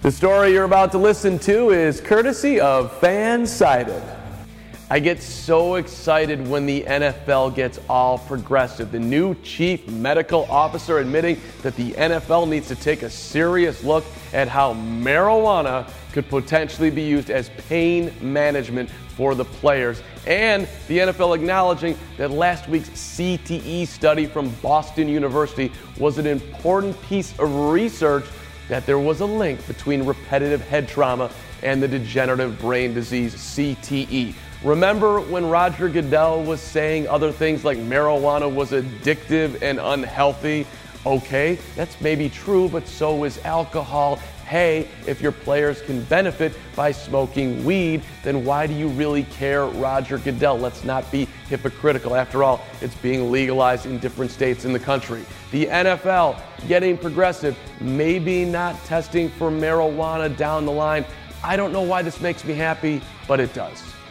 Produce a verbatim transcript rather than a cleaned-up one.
The story you're about to listen to is courtesy of Fansided. I get so excited when the N F L gets all progressive. The new chief medical officer admitting that the N F L needs to take a serious look at how marijuana could potentially be used as pain management for the players. And the N F L acknowledging that last week's C T E study from Boston University was an important piece of research that there was a link between repetitive head trauma and the degenerative brain disease C T E. Remember when Roger Goodell was saying other things like marijuana was addictive and unhealthy? Okay, that's maybe true, but so is alcohol. Hey, if your players can benefit by smoking weed, then why do you really care, Roger Goodell? Let's not be hypocritical. After all, it's being legalized in different states in the country. The N F L getting progressive, maybe not testing for marijuana down the line. I don't know why this makes me happy, but it does.